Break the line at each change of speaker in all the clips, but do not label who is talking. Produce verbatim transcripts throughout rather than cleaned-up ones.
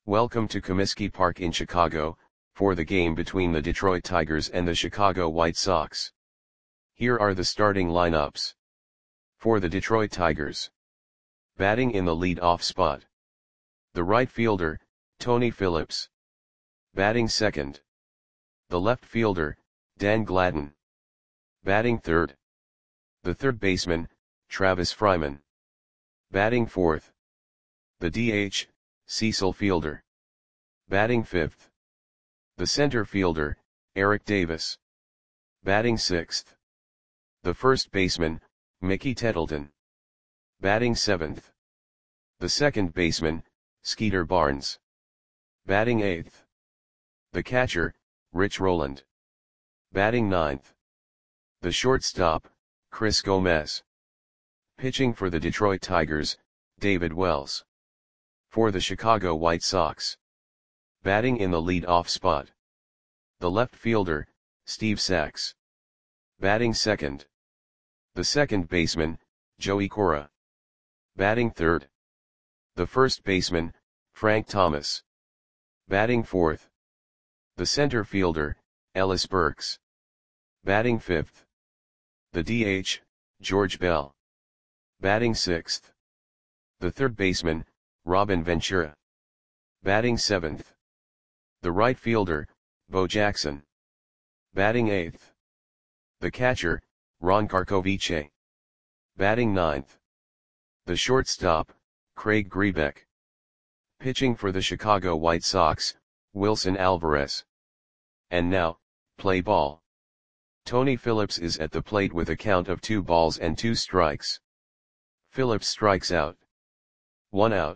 Welcome to Comiskey Park in Chicago, for the game between the Detroit Tigers and the Chicago White Sox. Here are the starting lineups. For the Detroit Tigers. Batting in the lead-off spot. The right fielder, Tony Phillips. Batting second. The left fielder, Dan Gladden. Batting third. The third baseman, Travis Fryman. Batting fourth. The D H, Cecil Fielder. Batting fifth. The center fielder, Eric Davis. Batting sixth. The first baseman, Mickey Tettleton. Batting seventh. The second baseman, Skeeter Barnes. Batting eighth. The catcher, Rich Rowland. Batting ninth. The shortstop, Chris Gomez. Pitching for the Detroit Tigers, David Wells. For the Chicago White Sox. Batting in the lead-off spot. The left fielder, Steve Sax. Batting second. The second baseman, Joey Cora. Batting third. The first baseman, Frank Thomas. Batting fourth. The center fielder, Ellis Burks. Batting fifth. The D H, George Bell. Batting sixth. The third baseman, Robin Ventura. Batting seventh. The right fielder, Bo Jackson. Batting eighth. The catcher, Ron Karkovice. Batting ninth. The shortstop, Craig Grebeck. Pitching for the Chicago White Sox, Wilson Alvarez. And now, play ball. Tony Phillips is at the plate with a count of two balls and two strikes. Phillips strikes out. One out.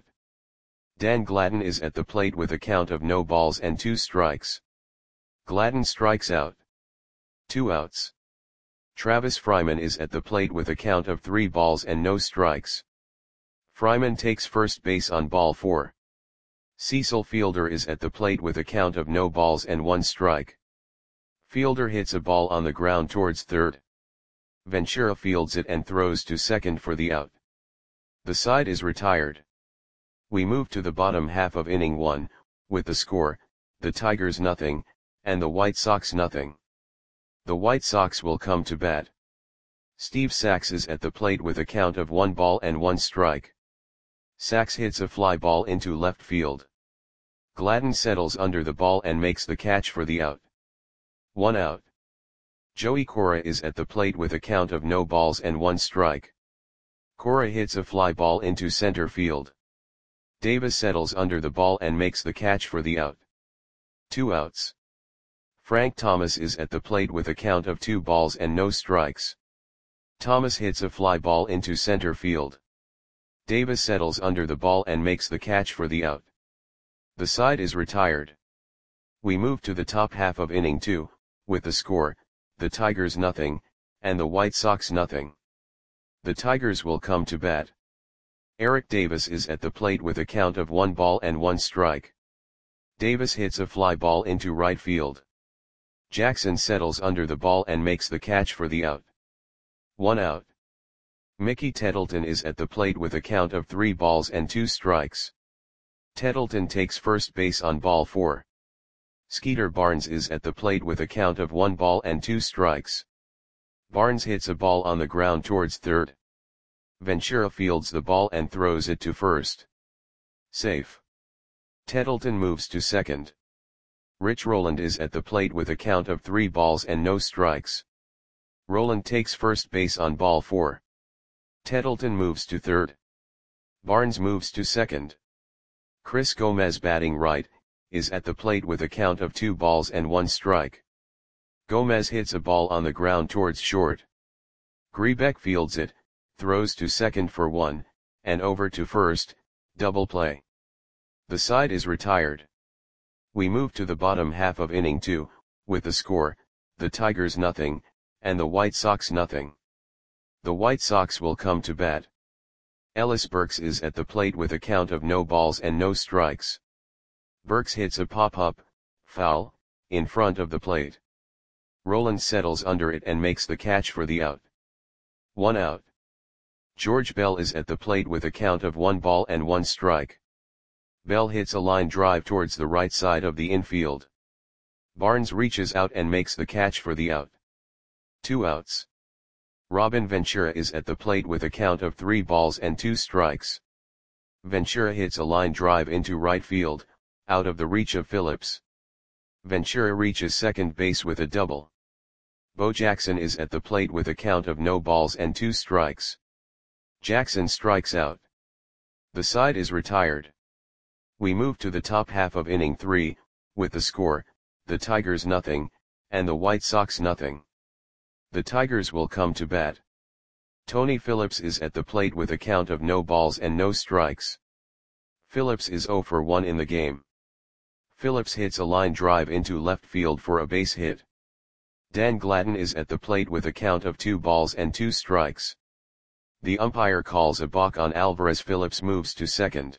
Dan Gladden is at the plate with a count of no balls and two strikes. Gladden strikes out. Two outs. Travis Fryman is at the plate with a count of three balls and no strikes. Fryman takes first base on ball four. Cecil Fielder is at the plate with a count of no balls and one strike. Fielder hits a ball on the ground towards third. Ventura fields it and throws to second for the out. The side is retired. We move to the bottom half of inning one, with the score, the Tigers nothing, and the White Sox nothing. The White Sox will come to bat. Steve Sax is at the plate with a count of one ball and one strike. Sax hits a fly ball into left field. Gladden settles under the ball and makes the catch for the out. One out. Joey Cora is at the plate with a count of no balls and one strike. Cora hits a fly ball into center field. Davis settles under the ball and makes the catch for the out. Two outs. Frank Thomas is at the plate with a count of two balls and no strikes. Thomas hits a fly ball into center field. Davis settles under the ball and makes the catch for the out. The side is retired. We move to the top half of inning two, with the score, the Tigers nothing, and the White Sox nothing. The Tigers will come to bat. Eric Davis is at the plate with a count of one ball and one strike. Davis hits a fly ball into right field. Jackson settles under the ball and makes the catch for the out. One out. Mickey Tettleton is at the plate with a count of three balls and two strikes. Tettleton takes first base on ball four. Skeeter Barnes is at the plate with a count of one ball and two strikes. Barnes hits a ball on the ground towards third. Ventura fields the ball and throws it to first. Safe. Tettleton moves to second. Rich Rowland is at the plate with a count of three balls and no strikes. Rowland takes first base on ball four. Tettleton moves to third. Barnes moves to second. Chris Gomez, batting right, is at the plate with a count of two balls and one strike. Gomez hits a ball on the ground towards short. Grebeck fields it, throws to second for one, and over to first, double play. The side is retired. We move to the bottom half of inning two, with the score, the Tigers nothing, and the White Sox nothing. The White Sox will come to bat. Ellis Burks is at the plate with a count of no balls and no strikes. Burks hits a pop-up, foul, in front of the plate. Rowland settles under it and makes the catch for the out. One out. George Bell is at the plate with a count of one ball and one strike. Bell hits a line drive towards the right side of the infield. Barnes reaches out and makes the catch for the out. Two outs. Robin Ventura is at the plate with a count of three balls and two strikes. Ventura hits a line drive into right field, out of the reach of Phillips. Ventura reaches second base with a double. Bo Jackson is at the plate with a count of no balls and two strikes. Jackson strikes out. The side is retired. We move to the top half of inning three, with the score, the Tigers nothing, and the White Sox nothing. The Tigers will come to bat. Tony Phillips is at the plate with a count of no balls and no strikes. Phillips is oh for one in the game. Phillips hits a line drive into left field for a base hit. Dan Gladden is at the plate with a count of two balls and two strikes. The umpire calls a balk on Alvarez. Phillips moves to second.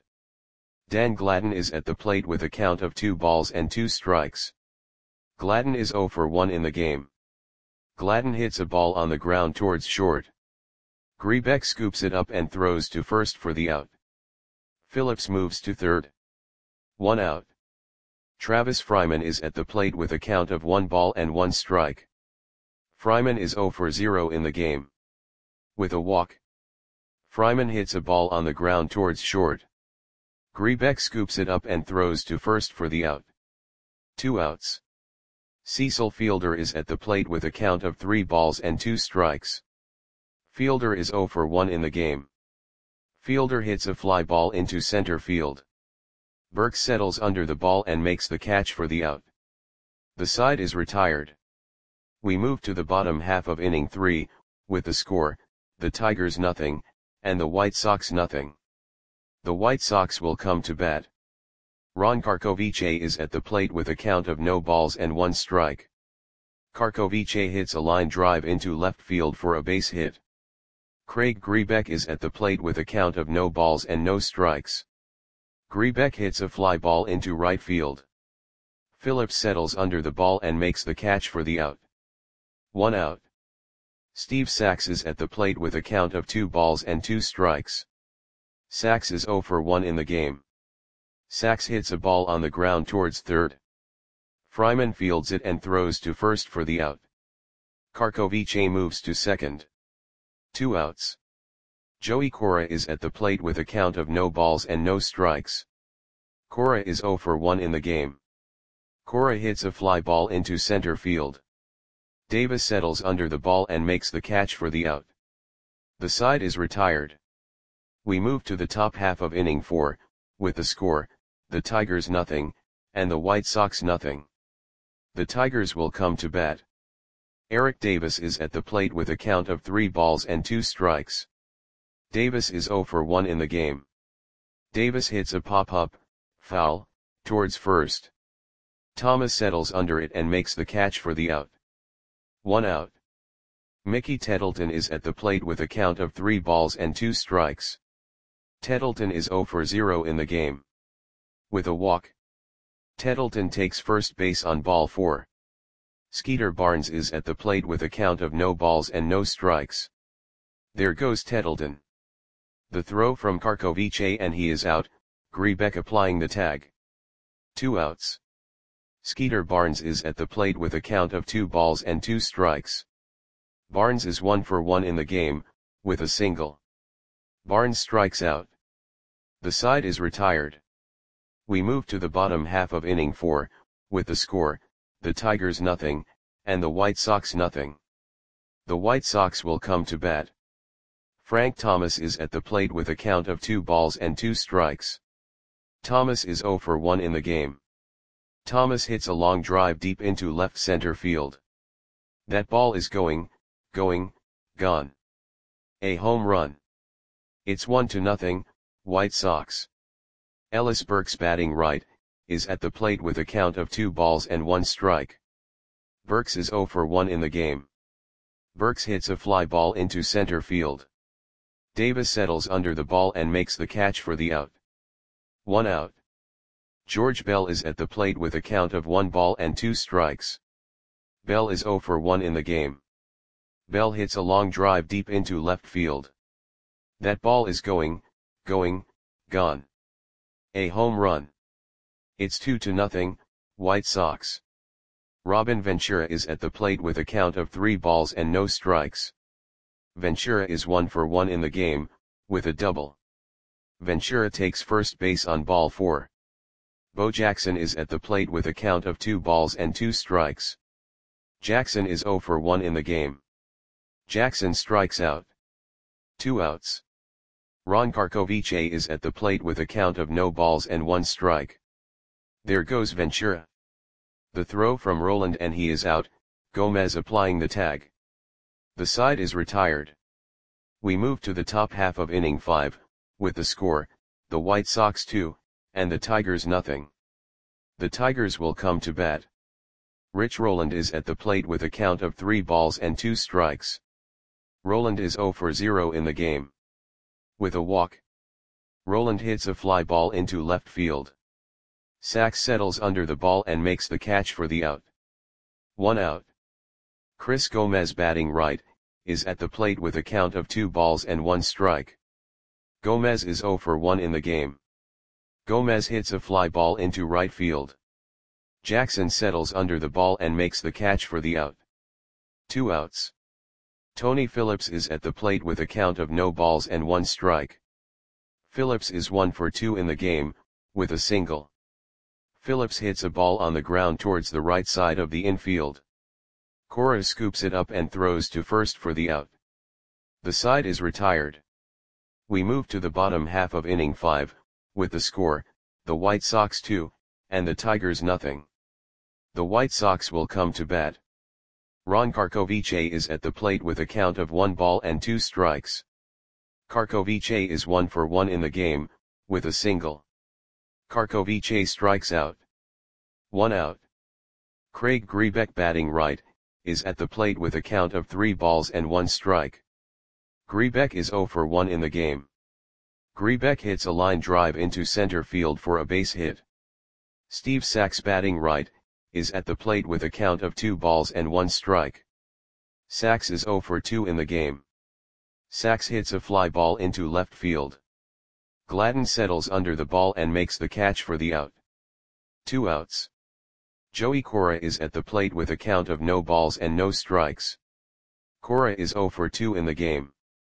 Dan Gladden is at the plate with a count of two balls and two strikes. Gladden is oh for one in the game. Gladden hits a ball on the ground towards short. Grebeck scoops it up and throws to first for the out. Phillips moves to third. One out. Travis Fryman is at the plate with a count of one ball and one strike. Fryman is oh for zero in the game. With a walk. Fryman hits a ball on the ground towards short. Grebeck scoops it up and throws to first for the out. Two outs. Cecil Fielder is at the plate with a count of three balls and two strikes. Fielder is oh for one in the game. Fielder hits a fly ball into center field. Burke settles under the ball and makes the catch for the out. The side is retired. We move to the bottom half of inning three, with the score, the Tigers nothing, and the White Sox nothing. The White Sox will come to bat. Ron Karkovice is at the plate with a count of no balls and one strike. Karkovice hits a line drive into left field for a base hit. Craig Grebeck is at the plate with a count of no balls and no strikes. Grebeck hits a fly ball into right field. Phillips settles under the ball and makes the catch for the out. One out. Steve Sax is at the plate with a count of two balls and two strikes. Sax is oh for one in the game. Sax hits a ball on the ground towards third. Fryman fields it and throws to first for the out. Karkovice moves to second. Two outs. Joey Cora is at the plate with a count of no balls and no strikes. Cora is oh for one in the game. Cora hits a fly ball into center field. Davis settles under the ball and makes the catch for the out. The side is retired. We move to the top half of inning four, with the score, the Tigers nothing, and the White Sox nothing. The Tigers will come to bat. Eric Davis is at the plate with a count of three balls and two strikes. Davis is oh for one in the game. Davis hits a pop-up, foul, towards first. Thomas settles under it and makes the catch for the out. One out. Mickey Tettleton is at the plate with a count of three balls and two strikes. Tettleton is oh for zero in the game. With a walk. Tettleton takes first base on ball four. Skeeter Barnes is at the plate with a count of no balls and no strikes. There goes Tettleton. The throw from Karkovice and he is out, Grebeck applying the tag. Two outs. Skeeter Barnes is at the plate with a count of two balls and two strikes. Barnes is one for one in the game, with a single. Barnes strikes out. The side is retired. We move to the bottom half of inning four, with the score, the Tigers nothing, and the White Sox nothing. The White Sox will come to bat. Frank Thomas is at the plate with a count of two balls and two strikes. Thomas is oh for one in the game. Thomas hits a long drive deep into left center field. That ball is going, going, gone. A home run. It's one to nothing, White Sox. Ellis Burks batting right, is at the plate with a count of two balls and one strike. Burks is oh for one in the game. Burks hits a fly ball into center field. Davis settles under the ball and makes the catch for the out. One out. George Bell is at the plate with a count of one ball and two strikes. Bell is oh for one in the game. Bell hits a long drive deep into left field. That ball is going, going, gone. A home run. It's two to nothing, White Sox. Robin Ventura is at the plate with a count of three balls and no strikes. Ventura is one for one in the game, with a double. Ventura takes first base on ball four. Bo Jackson is at the plate with a count of two balls and two strikes. Jackson is zero for one in the game. Jackson strikes out. Two outs. Ron Karkovice is at the plate with a count of no balls and one strike. There goes Ventura. The throw from Roland and he is out, Gomez applying the tag. The side is retired. We move to the top half of inning five, with the score, the White Sox two, and the Tigers nothing. The Tigers will come to bat. Rich Roland is at the plate with a count of three balls and two strikes. Roland is zero for zero in the game. With a walk, Roland hits a fly ball into left field. Sachs settles under the ball and makes the catch for the out. One out. Chris Gomez, batting right, is at the plate with a count of two balls and one strike. Gomez is zero for one in the game. Gomez hits a fly ball into right field. Jackson settles under the ball and makes the catch for the out. Two outs. Tony Phillips is at the plate with a count of no balls and one strike. Phillips is one for two in the game, with a single. Phillips hits a ball on the ground towards the right side of the infield. Cora scoops it up and throws to first for the out. The side is retired. We move to the bottom half of inning five, with the score, the White Sox two, and the Tigers nothing. The White Sox will come to bat. Ron Karkovice is at the plate with a count of one ball and two strikes. Karkovice is one for one in the game, with a single. Karkovice strikes out. One out. Craig Grebeck, batting right, is at the plate with a count of three balls and one strike. Grebeck is zero for one in the game. Grebeck hits a line drive into center field for a base hit. Steve Sachs, batting right, is at the plate with a count of two balls and one strike. Sachs is zero for two in the game. Sachs hits a fly ball into left field. Gladden settles under the ball and makes the catch for the out. Two outs. Joey Cora is at the plate with a count of no balls and no strikes. Cora is zero for two in the game.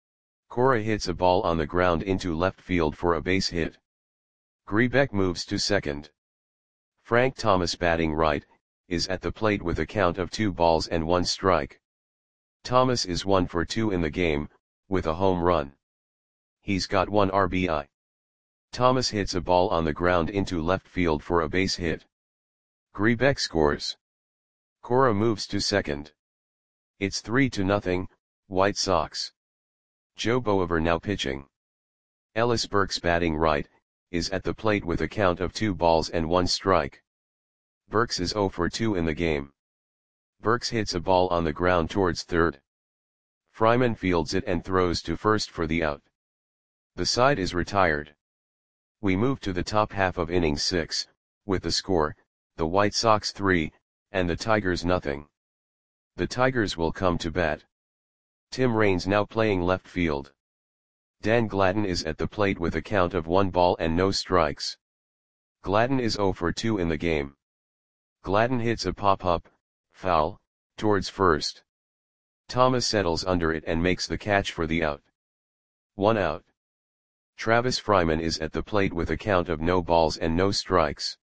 Cora hits a ball on the ground into left field for a base hit. Grebeck moves to second. Frank Thomas, batting right, is at the plate with a count of two balls and one strike. Thomas is one for two in the game, with a home run. He's got one R B I. Thomas hits a ball on the ground into left field for a base hit. Grebeck scores. Cora moves to second. It's three to nothing, White Sox. Joe Boever now pitching. Ellis Burks, batting right, is at the plate with a count of two balls and one strike. Burks is zero for two in the game. Burks hits a ball on the ground towards third. Fryman fields it and throws to first for the out. The side is retired. We move to the top half of inning six, with the score, the White Sox three, and the Tigers nothing. The Tigers will come to bat. Tim Raines now playing left field. Dan Gladden is at the plate with a count of one ball and no strikes. Gladden is zero for two in the game. Gladden hits a pop-up, foul, towards first. Thomas settles under it and makes the catch for the out. One out. Travis Fryman is at the plate with a count of no balls and no strikes.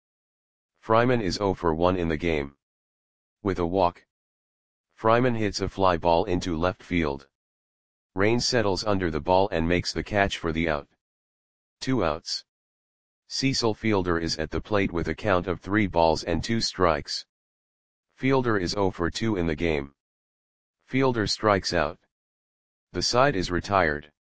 Fryman is zero for one in the game. With a walk, Fryman hits a fly ball into left field. Raines settles under the ball and makes the catch for the out. Two outs. Cecil Fielder is at the plate with a count of three balls and two strikes. Fielder is zero for two in the game. Fielder strikes out. The side is retired.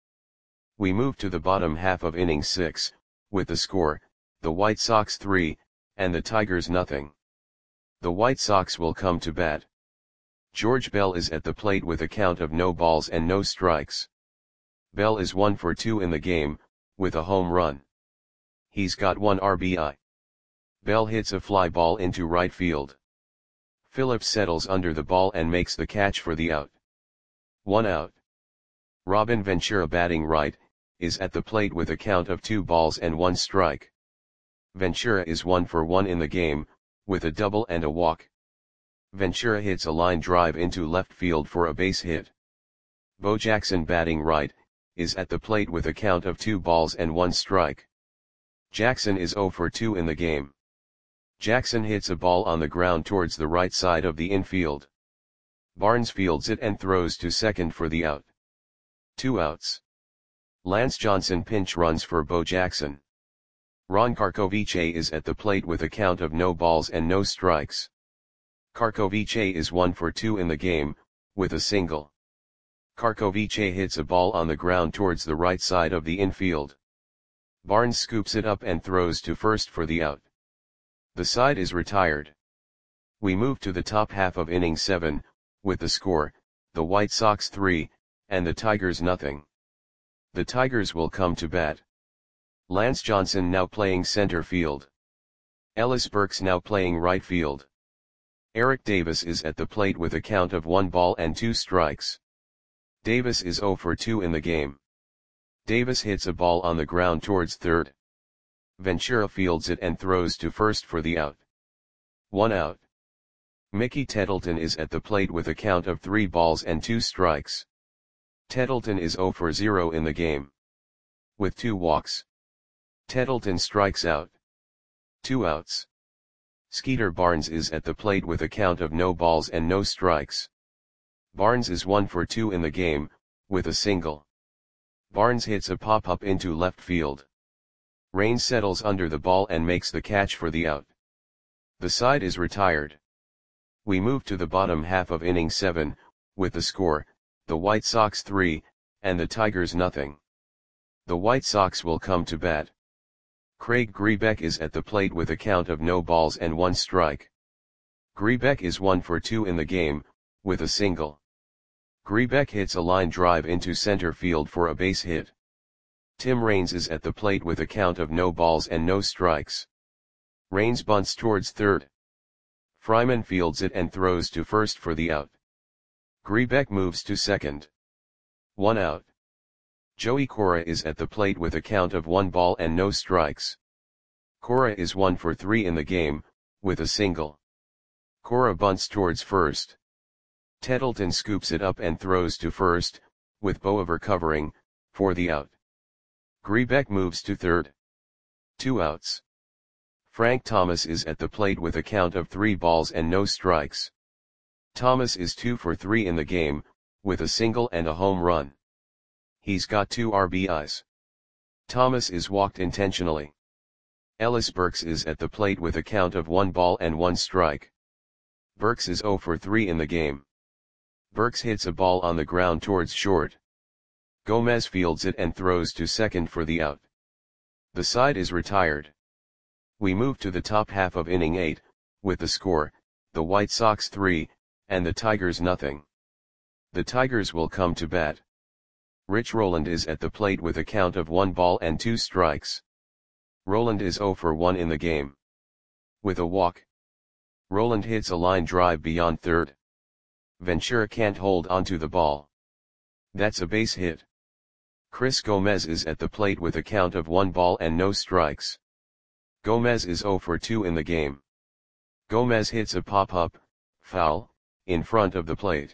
We move to the bottom half of inning six, with the score, the White Sox three, and the Tigers nothing. The White Sox will come to bat. George Bell is at the plate with a count of no balls and no strikes. Bell is one for two in the game, with a home run. He's got one R B I. Bell hits a fly ball into right field. Phillips settles under the ball and makes the catch for the out. One out. Robin Ventura, batting right, is at the plate with a count of two balls and one strike. Ventura is one for one in the game, with a double and a walk. Ventura hits a line drive into left field for a base hit. Bo Jackson, batting right, is at the plate with a count of two balls and one strike. Jackson is zero for two in the game. Jackson hits a ball on the ground towards the right side of the infield. Barnes fields it and throws to second for the out. Two outs. Lance Johnson pinch runs for Bo Jackson. Ron Karkovice is at the plate with a count of no balls and no strikes. Karkovice is one for two in the game, with a single. Karkovice hits a ball on the ground towards the right side of the infield. Barnes scoops it up and throws to first for the out. The side is retired. We move to the top half of inning seven, with the score, the White Sox three, and the Tigers nothing. The Tigers will come to bat. Lance Johnson now playing center field. Ellis Burks now playing right field. Eric Davis is at the plate with a count of one ball and two strikes. Davis is zero for two in the game. Davis hits a ball on the ground towards third. Ventura fields it and throws to first for the out. One out. Mickey Tettleton is at the plate with a count of three balls and two strikes. Tettleton is zero for zero in the game. With two walks. Tettleton strikes out. Two outs. Skeeter Barnes is at the plate with a count of no balls and no strikes. Barnes is one for two in the game, with a single. Barnes hits a pop-up into left field. Raines settles under the ball and makes the catch for the out. The side is retired. We move to the bottom half of inning seven, with the score, the White Sox three, and the Tigers nothing. The White Sox will come to bat. Craig Grebeck is at the plate with a count of no balls and one strike. Grebeck is one for two in the game, with a single. Grebeck hits a line drive into center field for a base hit. Tim Raines is at the plate with a count of no balls and no strikes. Raines bunts towards third. Fryman fields it and throws to first for the out. Grebeck moves to second. One out. Joey Cora is at the plate with a count of one ball and no strikes. Cora is one for three in the game, with a single. Cora bunts towards first. Tettleton scoops it up and throws to first, with Boever covering, for the out. Grebeck moves to third. Two outs. Frank Thomas is at the plate with a count of three balls and no strikes. Thomas is two for three in the game, with a single and a home run. He's got two R B Is. Thomas is walked intentionally. Ellis Burks is at the plate with a count of one ball and one strike. Burks is zero for three in the game. Burks hits a ball on the ground towards short. Gomez fields it and throws to second for the out. The side is retired. We move to the top half of inning eight, with the score, the White Sox three, and the Tigers nothing. The Tigers will come to bat. Rich Rowland is at the plate with a count of one ball and two strikes. Rowland is zero for one in the game. With a walk. Rowland hits a line drive beyond third. Ventura can't hold onto the ball. That's a base hit. Chris Gomez is at the plate with a count of one ball and no strikes. Gomez is zero for two in the game. Gomez hits a pop-up, foul, in front of the plate.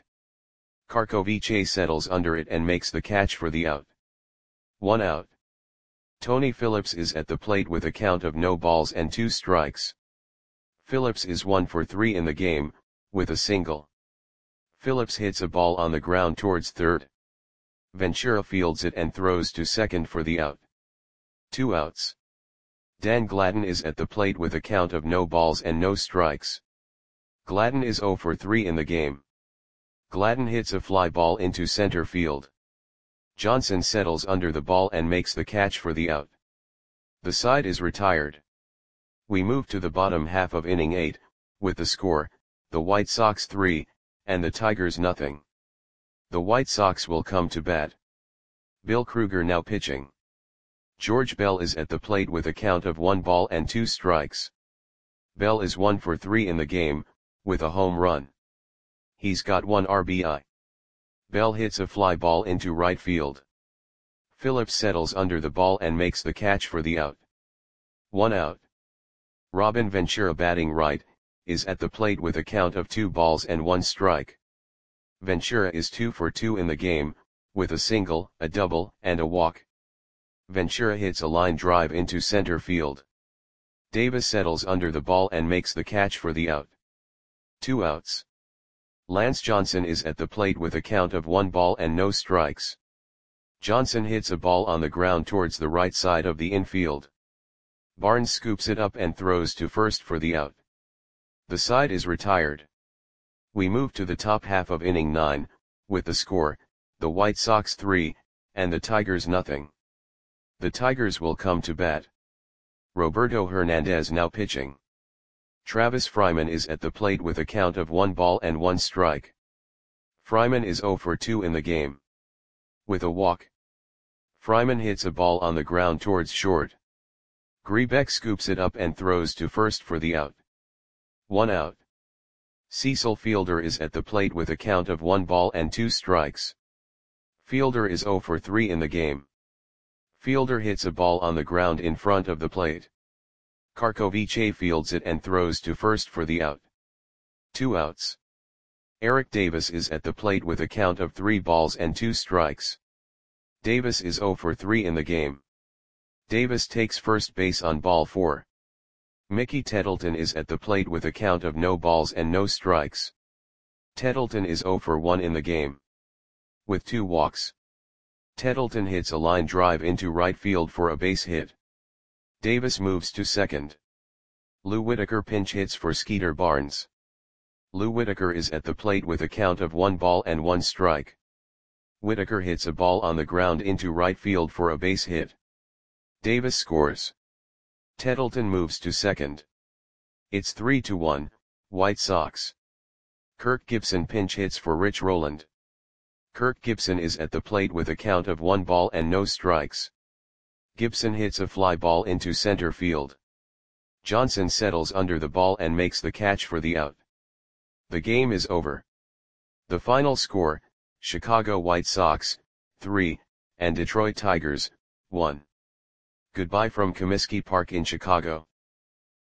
Karkovice settles under it and makes the catch for the out. One out. Tony Phillips is at the plate with a count of no balls and two strikes. Phillips is one for three in the game, with a single. Phillips hits a ball on the ground towards third. Ventura fields it and throws to second for the out. Two outs. Dan Gladden is at the plate with a count of no balls and no strikes. Gladden is zero for three in the game. Gladden hits a fly ball into center field. Johnson settles under the ball and makes the catch for the out. The side is retired. We move to the bottom half of inning eight, with the score, the White Sox three, and the Tigers nothing. The White Sox will come to bat. Bill Kruger now pitching. George Bell is at the plate with a count of one ball and two strikes. Bell is one for three in the game, with a home run. He's got one R B I. Bell hits a fly ball into right field. Phillips settles under the ball and makes the catch for the out. One out. Robin Ventura, batting right, is at the plate with a count of two balls and one strike. Ventura is two for two in the game, with a single, a double, and a walk. Ventura hits a line drive into center field. Davis settles under the ball and makes the catch for the out. Two outs. Lance Johnson is at the plate with a count of one ball and no strikes. Johnson hits a ball on the ground towards the right side of the infield. Barnes scoops it up and throws to first for the out. The side is retired. We move to the top half of inning nine, with the score, the White Sox three, and the Tigers nothing. The Tigers will come to bat. Roberto Hernandez now pitching. Travis Fryman is at the plate with a count of one ball and one strike. Fryman is zero for two in the game. With a walk. Fryman hits a ball on the ground towards short. Grebeck scoops it up and throws to first for the out. One out. Cecil Fielder is at the plate with a count of one ball and two strikes. Fielder is zero for three in the game. Fielder hits a ball on the ground in front of the plate. Karkovice fields it and throws to first for the out. Two outs. Eric Davis is at the plate with a count of three balls and two strikes. Davis is zero for three in the game. Davis takes first base on ball four. Mickey Tettleton is at the plate with a count of no balls and no strikes. Tettleton is zero for one in the game. With two walks. Tettleton hits a line drive into right field for a base hit. Davis moves to second. Lou Whitaker pinch hits for Skeeter Barnes. Lou Whitaker is at the plate with a count of one ball and one strike. Whitaker hits a ball on the ground into right field for a base hit. Davis scores. Tettleton moves to second. It's three to one, White Sox. Kirk Gibson pinch hits for Rich Rowland. Kirk Gibson is at the plate with a count of one ball and no strikes. Gibson hits a fly ball into center field. Johnson settles under the ball and makes the catch for the out. The game is over. The final score, Chicago White Sox, three, and Detroit Tigers, one. Goodbye from Comiskey Park in Chicago.